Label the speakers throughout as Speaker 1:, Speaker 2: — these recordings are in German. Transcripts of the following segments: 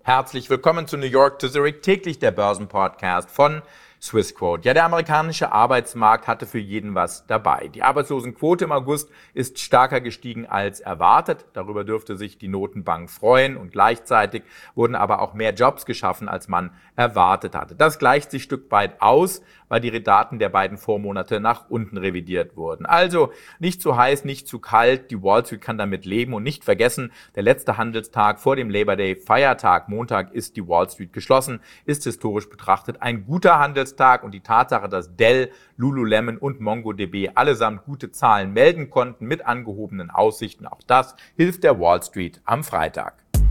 Speaker 1: Herzlich willkommen zu New York to Zurich, täglich der Börsenpodcast von Swissquote. Ja, der amerikanische Arbeitsmarkt hatte für jeden was dabei. Die Arbeitslosenquote im August ist stärker gestiegen als erwartet. Darüber dürfte sich die Notenbank freuen und gleichzeitig wurden aber auch mehr Jobs geschaffen, als man erwartet hatte. Das gleicht sich ein Stück weit aus, weil die Daten der beiden Vormonate nach unten revidiert wurden. Also nicht zu heiß, nicht zu kalt. Die Wall Street kann damit leben und nicht vergessen, der letzte Handelstag vor dem Labor Day Feiertag, Montag, ist die Wall Street geschlossen, ist historisch betrachtet ein guter Handelstag und die Tatsache, dass Dell, Lululemon und MongoDB allesamt gute Zahlen melden konnten mit angehobenen Aussichten, auch das hilft der Wall Street am Freitag.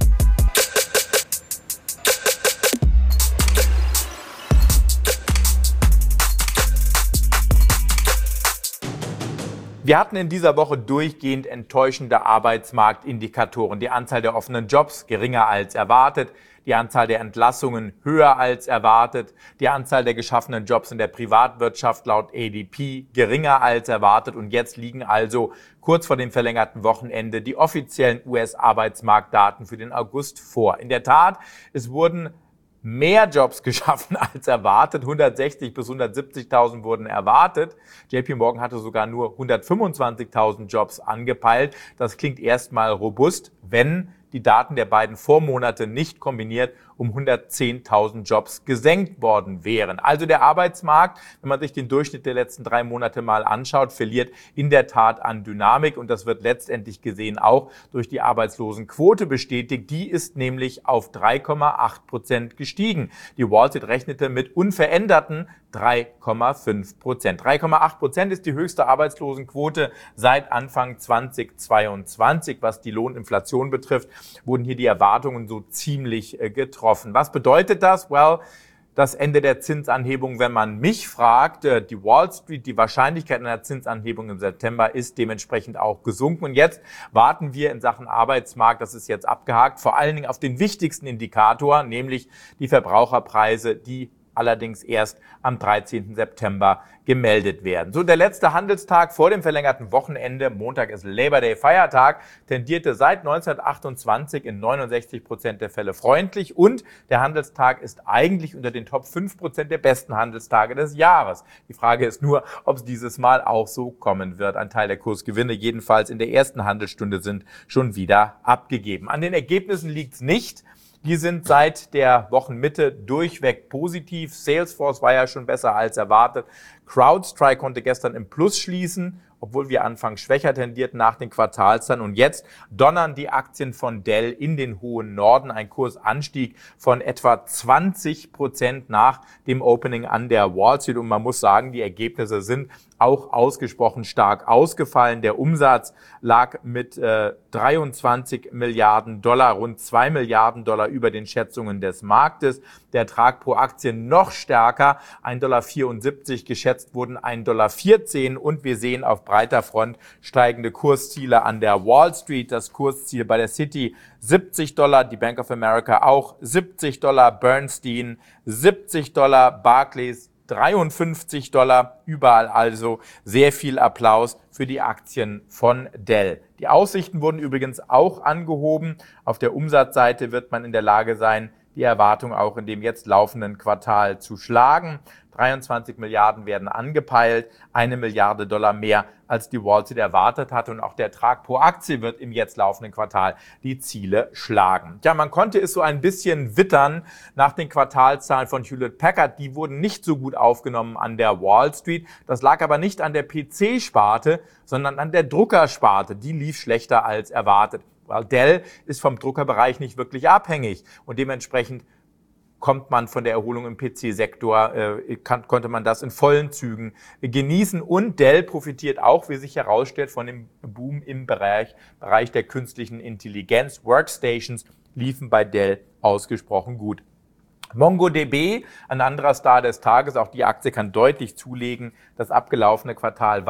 Speaker 1: Wir hatten in dieser Woche durchgehend enttäuschende Arbeitsmarktindikatoren. Die Anzahl der offenen Jobs geringer als erwartet, die Anzahl der Entlassungen höher als erwartet, die Anzahl der geschaffenen Jobs in der Privatwirtschaft laut ADP geringer als erwartet und jetzt liegen also kurz vor dem verlängerten Wochenende die offiziellen US-Arbeitsmarktdaten für den August vor. In der Tat, es wurden mehr Jobs geschaffen als erwartet. 160.000 bis 170.000 wurden erwartet. JP Morgan hatte sogar nur 125.000 Jobs angepeilt. Das klingt erstmal robust, wenn die Daten der beiden Vormonate nicht kombiniert um 110.000 Jobs gesenkt worden wären. Also der Arbeitsmarkt, wenn man sich den Durchschnitt der letzten 3 Monate mal anschaut, verliert in der Tat an Dynamik und das wird letztendlich gesehen auch durch die Arbeitslosenquote bestätigt. Die ist nämlich auf 3,8% gestiegen. Die Wall Street rechnete mit unveränderten 3,5%. 3,8% ist die höchste Arbeitslosenquote seit Anfang 2022. Was die Lohninflation betrifft, wurden hier die Erwartungen so ziemlich getroffen. Was bedeutet das? Well, das Ende der Zinsanhebung, wenn man mich fragt, die Wall Street, die Wahrscheinlichkeit einer Zinsanhebung im September ist dementsprechend auch gesunken. Und jetzt warten wir in Sachen Arbeitsmarkt, das ist jetzt abgehakt, vor allen Dingen auf den wichtigsten Indikator, nämlich die Verbraucherpreise, die allerdings erst am 13. September gemeldet werden. So, der letzte Handelstag vor dem verlängerten Wochenende, Montag ist Labor Day Feiertag, tendierte seit 1928 in 69% der Fälle freundlich und der Handelstag ist eigentlich unter den Top 5% der besten Handelstage des Jahres. Die Frage ist nur, ob es dieses Mal auch so kommen wird. Ein Teil der Kursgewinne jedenfalls in der ersten Handelsstunde sind schon wieder abgegeben. An den Ergebnissen liegt es nicht. Die sind seit der Wochenmitte durchweg positiv. Salesforce war ja schon besser als erwartet. CrowdStrike konnte gestern im Plus schließen, obwohl wir anfangs schwächer tendierten nach den Quartalszahlen. Und jetzt donnern die Aktien von Dell in den hohen Norden. Ein Kursanstieg von etwa 20% nach dem Opening an der Wall Street. Und man muss sagen, die Ergebnisse sind auch ausgesprochen stark ausgefallen. Der Umsatz lag mit 23 Milliarden Dollar, rund 2 Milliarden Dollar über den Schätzungen des Marktes. Der Ertrag pro Aktie noch stärker, 1,74 $, geschätzt wurden 1,14 $. Und wir sehen auf breiter Front steigende Kursziele an der Wall Street. Das Kursziel bei der Citi $70, die Bank of America auch $70, Bernstein $70, Barclays $53, überall also sehr viel Applaus für die Aktien von Dell. Die Aussichten wurden übrigens auch angehoben. Auf der Umsatzseite wird man in der Lage sein, die Erwartung auch in dem jetzt laufenden Quartal zu schlagen. 23 Milliarden werden angepeilt, 1 Milliarde Dollar mehr, als die Wall Street erwartet hat. Und auch der Ertrag pro Aktie wird im jetzt laufenden Quartal die Ziele schlagen. Ja, man konnte es so ein bisschen wittern nach den Quartalszahlen von Hewlett Packard. Die wurden nicht so gut aufgenommen an der Wall Street. Das lag aber nicht an der PC-Sparte, sondern an der Druckersparte. Die lief schlechter als erwartet. Weil Dell ist vom Druckerbereich nicht wirklich abhängig und dementsprechend kommt man von der Erholung im PC-Sektor, konnte man das in vollen Zügen genießen. Und Dell profitiert auch, wie sich herausstellt, von dem Boom im Bereich der künstlichen Intelligenz. Workstations liefen bei Dell ausgesprochen gut. MongoDB, ein anderer Star des Tages, auch die Aktie kann deutlich zulegen. Das abgelaufene Quartal war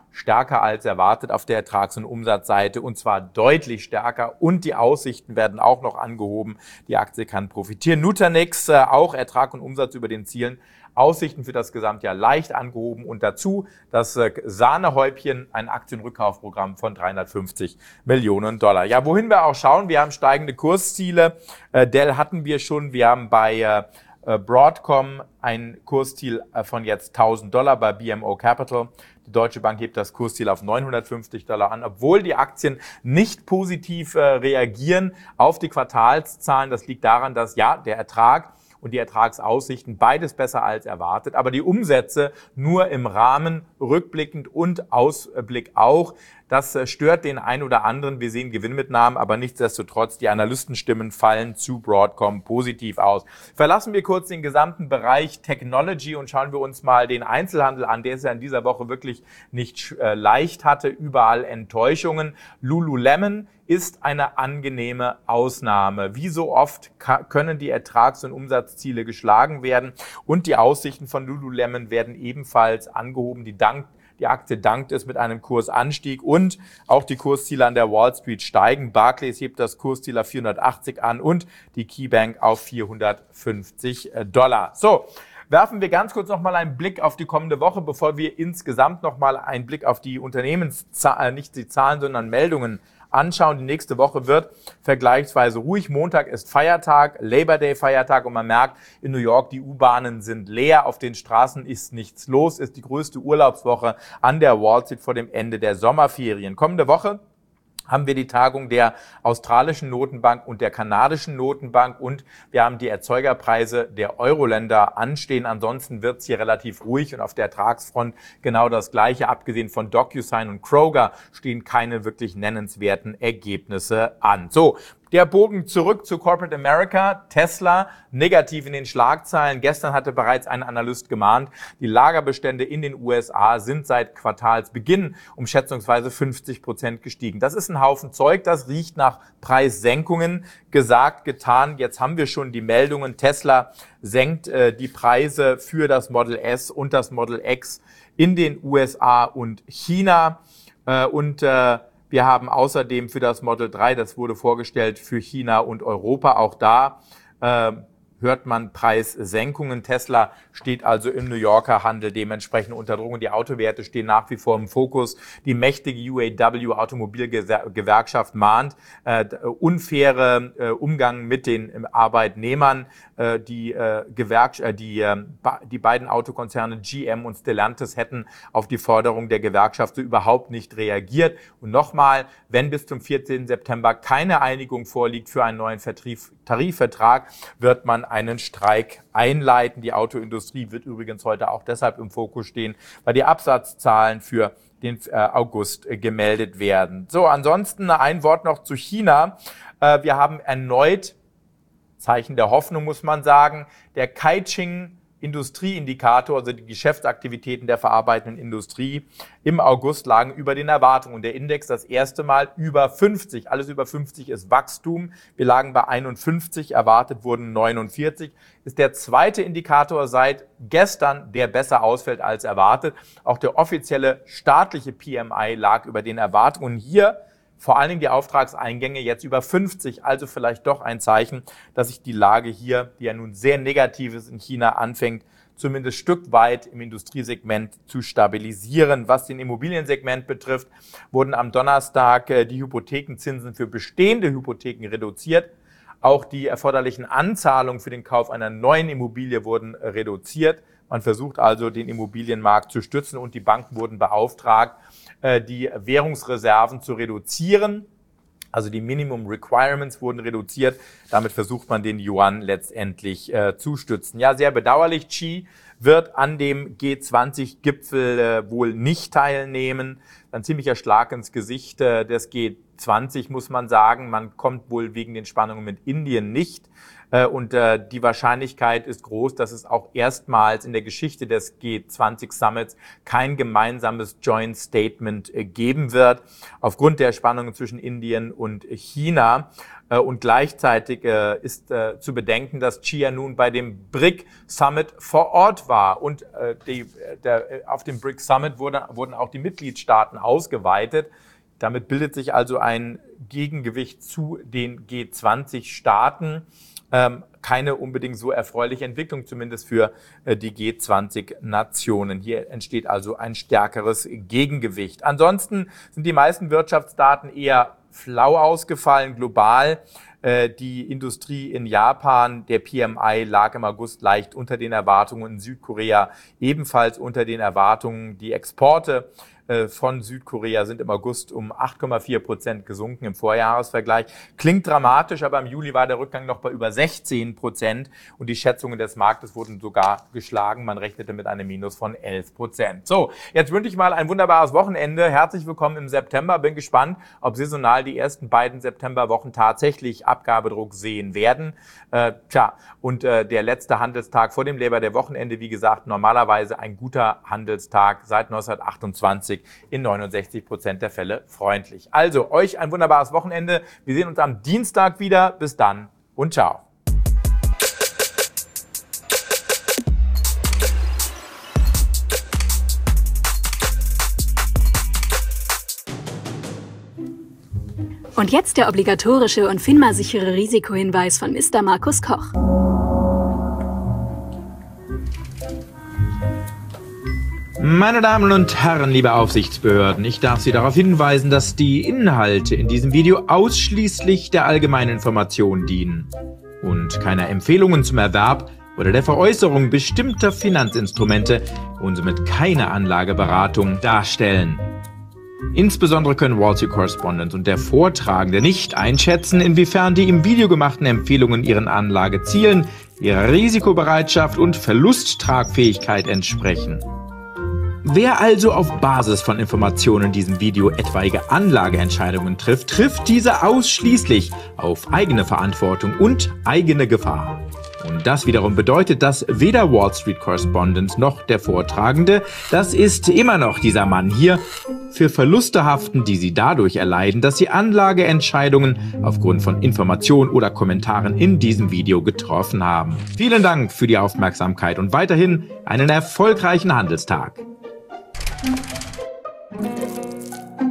Speaker 1: stärker als erwartet auf der Ertrags- und Umsatzseite, und zwar deutlich stärker, und die Aussichten werden auch noch angehoben. Die Aktie kann profitieren. Nutanix, auch Ertrag und Umsatz über den Zielen. Aussichten für das Gesamtjahr leicht angehoben, und dazu das Sahnehäubchen, ein Aktienrückkaufprogramm von 350 Millionen Dollar. Ja, wohin wir auch schauen, wir haben steigende Kursziele. Dell hatten wir schon, wir haben bei Broadcom ein Kursziel von jetzt $1.000 bei BMO Capital. Die Deutsche Bank hebt das Kursziel auf $950 an, obwohl die Aktien nicht positiv reagieren auf die Quartalszahlen. Das liegt daran, dass ja der Ertrag und die Ertragsaussichten beides besser als erwartet, aber die Umsätze nur im Rahmen, rückblickend und Ausblick auch. Das stört den einen oder anderen. Wir sehen Gewinnmitnahmen, aber nichtsdestotrotz, die Analystenstimmen fallen zu Broadcom positiv aus. Verlassen wir kurz den gesamten Bereich Technology und schauen wir uns mal den Einzelhandel an, der es ja in dieser Woche wirklich nicht leicht hatte. Überall Enttäuschungen. Lululemon ist eine angenehme Ausnahme. Wie so oft können die Ertrags- und Umsatzziele geschlagen werden, und die Aussichten von Lululemon werden ebenfalls angehoben. Die Aktie dankt es mit einem Kursanstieg, und auch die Kursziele an der Wall Street steigen. Barclays hebt das Kursziel auf 480 an und die KeyBank auf $450. So, werfen wir ganz kurz nochmal einen Blick auf die kommende Woche, bevor wir insgesamt nochmal einen Blick auf die Unternehmenszahlen, nicht die Zahlen, sondern Meldungen anschauen. Die nächste Woche wird vergleichsweise ruhig. Montag ist Feiertag, Labor Day Feiertag, und man merkt in New York, die U-Bahnen sind leer, auf den Straßen ist nichts los, ist die größte Urlaubswoche an der Wall Street vor dem Ende der Sommerferien. Kommende Woche haben wir die Tagung der australischen Notenbank und der kanadischen Notenbank, und wir haben die Erzeugerpreise der Euro-Länder anstehen. Ansonsten wird es hier relativ ruhig und auf der Ertragsfront genau das Gleiche. Abgesehen von DocuSign und Kroger stehen keine wirklich nennenswerten Ergebnisse an. So, der Bogen zurück zu Corporate America. Tesla negativ in den Schlagzeilen. Gestern hatte bereits ein Analyst gemahnt, die Lagerbestände in den USA sind seit Quartalsbeginn um schätzungsweise 50% gestiegen. Das ist ein Haufen Zeug, das riecht nach Preissenkungen. Gesagt, getan. Jetzt haben wir schon die Meldungen. Tesla senkt die Preise für das Model S und das Model X in den USA und China. Wir haben außerdem für das Model 3, das wurde vorgestellt für China und Europa, auch da hört man Preissenkungen. Tesla steht also im New Yorker Handel dementsprechend unter Druck, und die Autowerte stehen nach wie vor im Fokus. Die mächtige UAW Automobilgewerkschaft mahnt unfaire Umgang mit den Arbeitnehmern. Die beiden Autokonzerne GM und Stellantis hätten auf die Forderung der Gewerkschaft so überhaupt nicht reagiert. Und nochmal, wenn bis zum 14. September keine Einigung vorliegt für einen neuen Tarifvertrag, wird man einen Streik einleiten. Die Autoindustrie wird übrigens heute auch deshalb im Fokus stehen, weil die Absatzzahlen für den August gemeldet werden. So, ansonsten ein Wort noch zu China. Wir haben erneut Zeichen der Hoffnung, muss man sagen. Der Caixin Industrieindikator, also die Geschäftsaktivitäten der verarbeitenden Industrie im August lagen über den Erwartungen. Und der Index das erste Mal über 50. Alles über 50 ist Wachstum. Wir lagen bei 51, erwartet wurden 49. Ist der zweite Indikator seit gestern, der besser ausfällt als erwartet. Auch der offizielle staatliche PMI lag über den Erwartungen. Hier vor allen Dingen die Auftragseingänge jetzt über 50, also vielleicht doch ein Zeichen, dass sich die Lage hier, die ja nun sehr negativ ist in China, anfängt, zumindest Stück weit im Industriesegment zu stabilisieren. Was den Immobiliensegment betrifft, wurden am Donnerstag die Hypothekenzinsen für bestehende Hypotheken reduziert. Auch die erforderlichen Anzahlungen für den Kauf einer neuen Immobilie wurden reduziert. Man versucht also, den Immobilienmarkt zu stützen, und die Banken wurden beauftragt, die Währungsreserven zu reduzieren. Also die Minimum Requirements wurden reduziert. Damit versucht man, den Yuan letztendlich zu stützen. Ja, sehr bedauerlich. Xi wird an dem G20-Gipfel wohl nicht teilnehmen. Ein ziemlicher Schlag ins Gesicht des G20, muss man sagen. Man kommt wohl wegen den Spannungen mit Indien nicht. Und die Wahrscheinlichkeit ist groß, dass es auch erstmals in der Geschichte des G20-Summits kein gemeinsames Joint Statement geben wird, aufgrund der Spannungen zwischen Indien und China. Und gleichzeitig ist zu bedenken, dass Chia nun bei dem BRIC Summit vor Ort war. Und auf dem BRIC Summit wurden auch die Mitgliedstaaten ausgeweitet. Damit bildet sich also ein Gegengewicht zu den G20-Staaten. Keine unbedingt so erfreuliche Entwicklung, zumindest für die G20-Nationen. Hier entsteht also ein stärkeres Gegengewicht. Ansonsten sind die meisten Wirtschaftsdaten eher flau ausgefallen, global. Die Industrie in Japan, der PMI, lag im August leicht unter den Erwartungen. In Südkorea ebenfalls unter den Erwartungen. Die Exporte von Südkorea sind im August um 8,4% gesunken im Vorjahresvergleich. Klingt dramatisch, aber im Juli war der Rückgang noch bei über 16% und die Schätzungen des Marktes wurden sogar geschlagen. Man rechnete mit einem Minus von 11%. So, jetzt wünsche ich mal ein wunderbares Wochenende. Herzlich willkommen im September. Bin gespannt, ob saisonal die ersten beiden Septemberwochen tatsächlich Abgabedruck sehen werden. Und der letzte Handelstag vor dem Labor Day Wochenende, wie gesagt, normalerweise ein guter Handelstag seit 1928. In 69% der Fälle freundlich. Also, euch ein wunderbares Wochenende. Wir sehen uns am Dienstag wieder. Bis dann und ciao.
Speaker 2: Und jetzt der obligatorische und FINMA-sichere Risikohinweis von Mr. Markus Koch.
Speaker 1: Meine Damen und Herren, liebe Aufsichtsbehörden, ich darf Sie darauf hinweisen, dass die Inhalte in diesem Video ausschließlich der allgemeinen Information dienen und keiner Empfehlungen zum Erwerb oder der Veräußerung bestimmter Finanzinstrumente und somit keine Anlageberatung darstellen. Insbesondere können Wall Street Correspondent und der Vortragende nicht einschätzen, inwiefern die im Video gemachten Empfehlungen ihren Anlagezielen, ihrer Risikobereitschaft und Verlusttragfähigkeit entsprechen. Wer also auf Basis von Informationen in diesem Video etwaige Anlageentscheidungen trifft, trifft diese ausschließlich auf eigene Verantwortung und eigene Gefahr. Und das wiederum bedeutet, dass weder Wall Street Correspondent noch der Vortragende, das ist immer noch dieser Mann hier, für Verluste haften, die sie dadurch erleiden, dass sie Anlageentscheidungen aufgrund von Informationen oder Kommentaren in diesem Video getroffen haben. Vielen Dank für die Aufmerksamkeit und weiterhin einen erfolgreichen Handelstag.